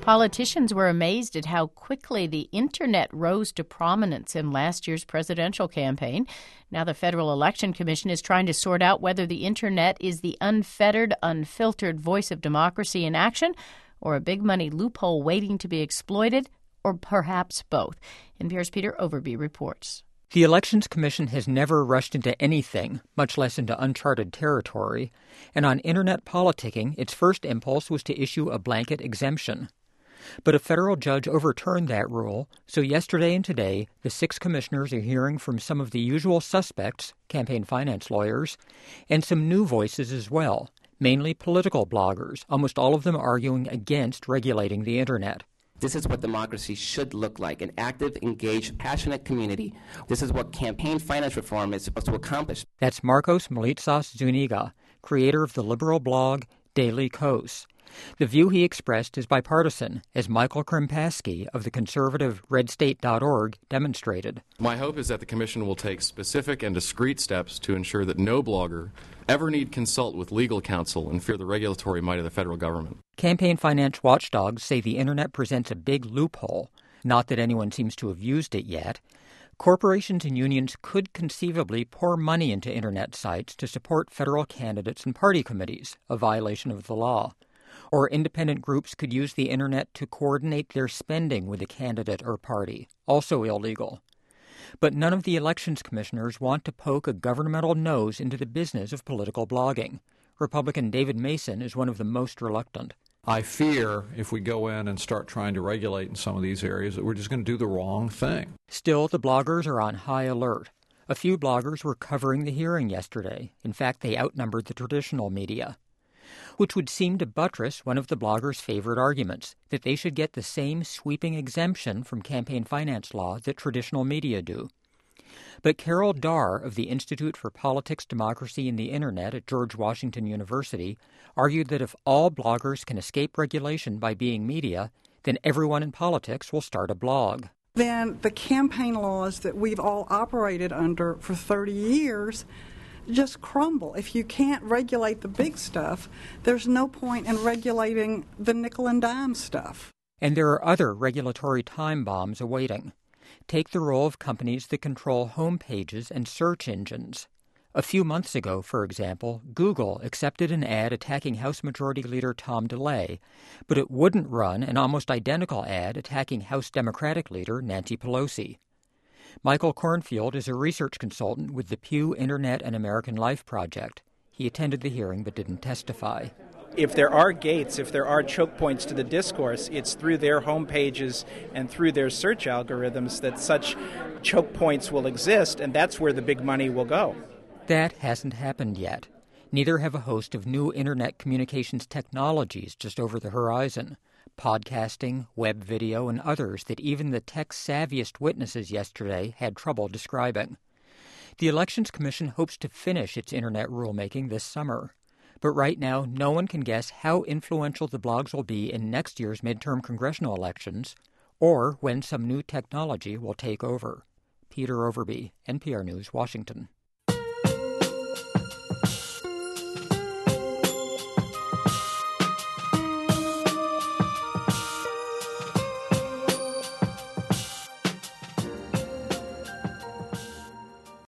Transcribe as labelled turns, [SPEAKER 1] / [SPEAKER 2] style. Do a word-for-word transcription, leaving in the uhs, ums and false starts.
[SPEAKER 1] Politicians were amazed at how quickly the Internet rose to prominence in last year's presidential campaign. Now the Federal Election Commission is trying to sort out whether the Internet is the unfettered, unfiltered voice of democracy in action or a big money loophole waiting to be exploited, or perhaps both. N P R's Peter Overby reports.
[SPEAKER 2] The Elections Commission has never rushed into anything, much less into uncharted territory, and on Internet politicking, its first impulse was to issue a blanket exemption. But a federal judge overturned that rule, so yesterday and today, the six commissioners are hearing from some of the usual suspects, campaign finance lawyers, and some new voices as well, mainly political bloggers, almost all of them arguing against regulating the Internet.
[SPEAKER 3] This is what democracy should look like, an active, engaged, passionate community. This is what campaign finance reform is supposed to accomplish.
[SPEAKER 2] That's Marcos Melitsas Zuniga, creator of the liberal blog Daily Kos. The view he expressed is bipartisan, as Michael Krimpaski of the conservative red state dot org demonstrated.
[SPEAKER 4] My hope is that the Commission will take specific and discreet steps to ensure that no blogger ever need consult with legal counsel and fear the regulatory might of the federal government.
[SPEAKER 2] Campaign finance watchdogs say the Internet presents a big loophole, not that anyone seems to have used it yet. Corporations and unions could conceivably pour money into Internet sites to support federal candidates and party committees, a violation of the law. Or independent groups could use the Internet to coordinate their spending with a candidate or party, also illegal. But none of the elections commissioners want to poke a governmental nose into the business of political blogging. Republican David Mason is one of the most reluctant.
[SPEAKER 5] I fear if we go in and start trying to regulate in some of these areas that we're just going to do the wrong thing.
[SPEAKER 2] Still, the bloggers are on high alert. A few bloggers were covering the hearing yesterday. In fact, they outnumbered the traditional media, which would seem to buttress one of the bloggers' favorite arguments, that they should get the same sweeping exemption from campaign finance law that traditional media do. But Carol Darr of the Institute for Politics, Democracy, and the Internet at George Washington University argued that if all bloggers can escape regulation by being media, then everyone in politics will start a blog.
[SPEAKER 6] Then the campaign laws that we've all operated under for thirty years just crumble. If you can't regulate the big stuff, there's no point in regulating the nickel and dime stuff.
[SPEAKER 2] And there are other regulatory time bombs awaiting. Take the role of companies that control home pages and search engines. A few months ago, for example, Google accepted an ad attacking House Majority Leader Tom DeLay, but it wouldn't run an almost identical ad attacking House Democratic Leader Nancy Pelosi. Michael Cornfield is a research consultant with the Pew Internet and American Life Project. He attended the hearing but didn't testify.
[SPEAKER 7] If there are gates, if there are choke points to the discourse, it's through their home pages and through their search algorithms that such choke points will exist, and that's where the big money will go.
[SPEAKER 2] That hasn't happened yet. Neither have a host of new Internet communications technologies just over the horizon. Podcasting, web video, and others that even the tech-savviest witnesses yesterday had trouble describing. The Elections Commission hopes to finish its Internet rulemaking this summer. But right now, no one can guess how influential the blogs will be in next year's midterm congressional elections, or when some new technology will take over. Peter Overby, N P R News, Washington.